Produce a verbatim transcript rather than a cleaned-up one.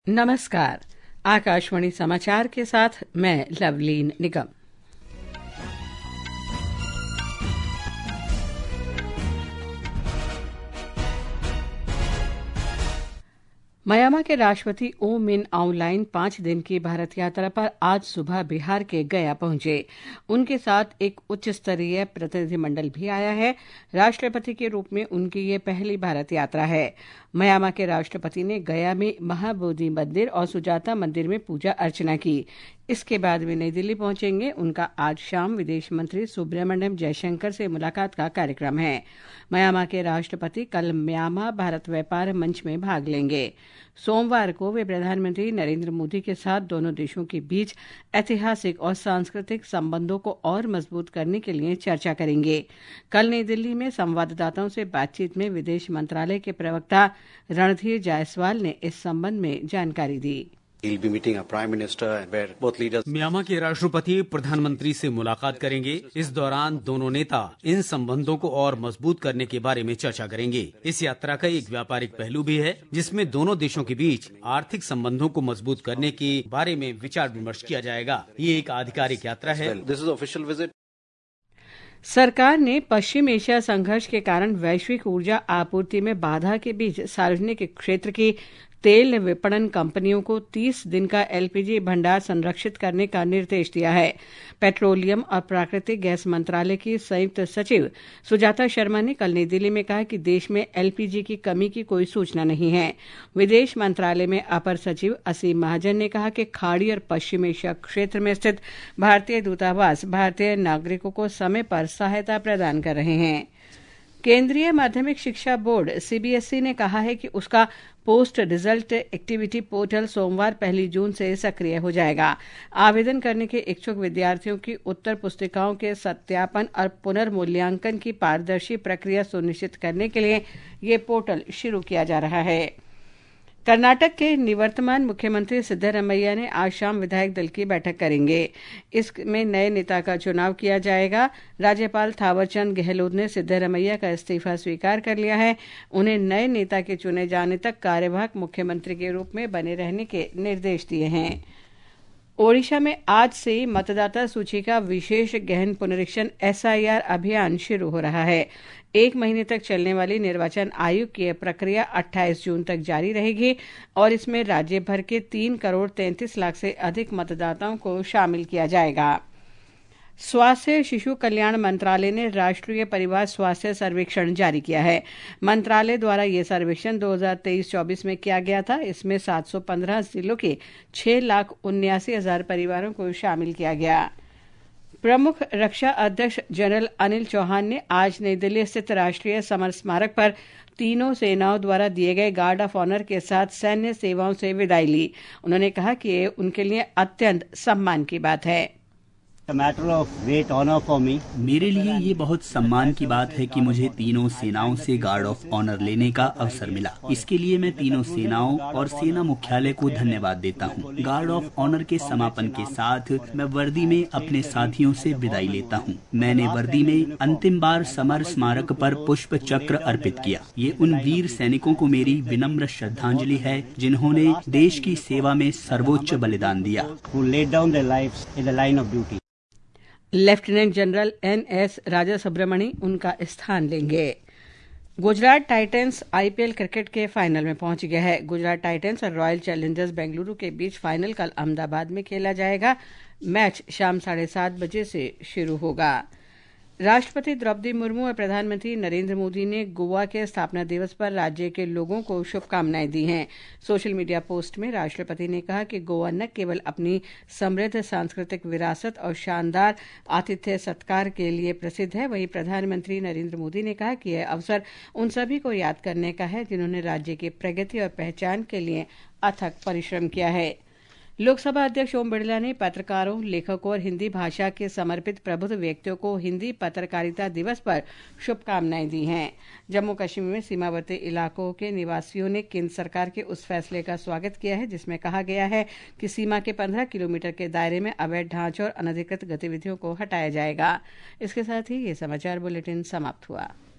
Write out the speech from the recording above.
नमस्कार। आकाशवाणी समाचार के साथ मैं लवलीन निगम। म्यांमार के राष्ट्रपति ओ मिन आउंग लाइन पांच दिन की भारत यात्रा पर आज सुबह बिहार के गया पहुंचे। उनके साथ एक उच्च स्तरीय प्रतिनिधिमंडल भी आया है। राष्ट्रपति के रूप में उनकी ये पहली भारत यात्रा है। म्यांमार के राष्ट्रपति ने गया में महाबोधि मंदिर और सुजाता मंदिर में पूजा अर्चना की। इसके बाद वे नई दिल्ली पहुंचेंगे। उनका आज शाम विदेश मंत्री सुब्रमण्यम जयशंकर से मुलाकात का कार्यक्रम है। म्यांमार के राष्ट्रपति कल म्यांमार भारत व्यापार मंच में भाग लेंगे। सोमवार को वे प्रधानमंत्री नरेंद्र मोदी के साथ दोनों देशों के बीच ऐतिहासिक और सांस्कृतिक संबंधों को और मजबूत करने के लिए चर्चा करेंगे। कल नई दिल्ली में संवाददाताओं से बातचीत में विदेश मंत्रालय के प्रवक्ता रणधीर जायसवाल ने इस संबंध में जानकारी दी। म्यांमार के राष्ट्रपति प्रधानमंत्री से मुलाकात करेंगे। इस दौरान दोनों नेता इन संबंधों को और मजबूत करने के बारे में चर्चा करेंगे। इस यात्रा का एक व्यापारिक पहलू भी है, जिसमें दोनों देशों के बीच आर्थिक संबंधों को मजबूत करने के बारे में विचार विमर्श किया जाएगा। ये एक आधिकारिक यात्रा है। सरकार ने पश्चिम एशिया संघर्ष के कारण वैश्विक ऊर्जा आपूर्ति में बाधा के बीच सार्वजनिक क्षेत्र की तेल विपणन कंपनियों को तीस दिन का एलपीजी भंडार संरक्षित करने का निर्देश दिया है। पेट्रोलियम और प्राकृतिक गैस मंत्रालय की संयुक्त सचिव सुजाता शर्मा ने कल नई दिल्ली में कहा कि देश में एलपीजी की कमी की कोई सूचना नहीं है। विदेश मंत्रालय में अपर सचिव असीम महाजन ने कहा कि खाड़ी और पश्चिम एशिया क्षेत्र में स्थित भारतीय दूतावास भारतीय नागरिकों को समय पर सहायता प्रदान कर रहे हैं। केंद्रीय माध्यमिक शिक्षा बोर्ड सीबीएसई ने कहा है कि उसका पोस्ट रिजल्ट एक्टिविटी पोर्टल सोमवार पहली जून से सक्रिय हो जाएगा। आवेदन करने के इच्छुक विद्यार्थियों की उत्तर पुस्तिकाओं के सत्यापन और पुनर्मूल्यांकन की पारदर्शी प्रक्रिया सुनिश्चित करने के लिए ये पोर्टल शुरू किया जा रहा है। कर्नाटक के निवर्तमान मुख्यमंत्री सिद्धरमैया ने आज शाम विधायक दल की बैठक करेंगे। इसमें नए नेता का चुनाव किया जाएगा। राज्यपाल थावरचंद गहलोत ने सिद्धरमैया का इस्तीफा स्वीकार कर लिया है। उन्हें नए नेता के चुने जाने तक कार्यवाहक मुख्यमंत्री के रूप में बने रहने के निर्देश दिए हैं। ओडिशा में आज से मतदाता सूची का विशेष गहन पुनरीक्षण एसआईआर अभियान शुरू हो रहा है। एक महीने तक चलने वाली निर्वाचन आयोग की प्रक्रिया अट्ठाईस जून तक जारी रहेगी और इसमें राज्य भर के तीन करोड़ तैंतीस लाख से अधिक मतदाताओं को शामिल किया जाएगा। स्वास्थ्य शिशु कल्याण मंत्रालय ने राष्ट्रीय परिवार स्वास्थ्य सर्वेक्षण जारी किया है। मंत्रालय द्वारा यह सर्वेक्षण दो हज़ार तेईस चौबीस में किया गया था। इसमें सात सौ पंद्रह जिलों के छह लाख उन्यासी हजार परिवारों को शामिल किया गया। प्रमुख रक्षा अध्यक्ष जनरल अनिल चौहान ने आज नई दिल्ली स्थित राष्ट्रीय समर स्मारक पर तीनों सेनाओं द्वारा दिए गए गार्ड ऑफ ऑनर के साथ सैन्य सेवाओं से विदाई ली। उन्होंने कहा कि ये उनके लिए अत्यंत सम्मान की बात है। मेरे लिए ये बहुत सम्मान की बात है कि मुझे तीनों सेनाओं से गार्ड ऑफ ऑनर लेने का अवसर मिला। इसके लिए मैं तीनों सेनाओं और सेना मुख्यालय को धन्यवाद देता हूँ। गार्ड ऑफ ऑनर के समापन के साथ मैं वर्दी में अपने साथियों से विदाई लेता हूँ। मैंने वर्दी में अंतिम बार समर स्मारक पर पुष्प चक्र अर्पित किया। ये उन वीर सैनिकों को मेरी विनम्र श्रद्धांजलि है जिन्होंने देश की सेवा में सर्वोच्च बलिदान दिया। Lieutenant general N S Raja Subramani उनका स्थान लेंगे। गुजरात टाइटंस आईपीएल क्रिकेट के फाइनल में पहुंच गया है। गुजरात टाइटंस और रॉयल चैलेंजर्स बेंगलुरु के बीच फाइनल कल अहमदाबाद में खेला जाएगा। मैच शाम साढ़े सात बजे से शुरू होगा। राष्ट्रपति द्रौपदी मुर्मू और प्रधानमंत्री नरेंद्र मोदी ने गोवा के स्थापना दिवस पर राज्य के लोगों को शुभकामनाएं दी हैं। सोशल मीडिया पोस्ट में राष्ट्रपति ने कहा कि गोवा न केवल अपनी समृद्ध सांस्कृतिक विरासत और शानदार आतिथ्य सत्कार के लिए प्रसिद्ध है, वहीं प्रधानमंत्री नरेंद्र मोदी ने कहा कि यह अवसर उन सभी को याद करने का है जिन्होंने राज्य की प्रगति और पहचान के लिए अथक परिश्रम किया है। लोकसभा अध्यक्ष ओम बिरला ने पत्रकारों, लेखकों और हिंदी भाषा के समर्पित प्रबुद्ध व्यक्तियों को हिंदी पत्रकारिता दिवस पर शुभकामनाएं दी हैं। जम्मू कश्मीर में सीमावर्ती इलाकों के निवासियों ने केंद्र सरकार के उस फैसले का स्वागत किया है जिसमें कहा गया है कि सीमा के पंद्रह किलोमीटर के दायरे में अवैध ढांचे और अनधिकृत गतिविधियों को हटाया जाएगा। इसके साथ ही ये समाचार बुलेटिन समाप्त हुआ।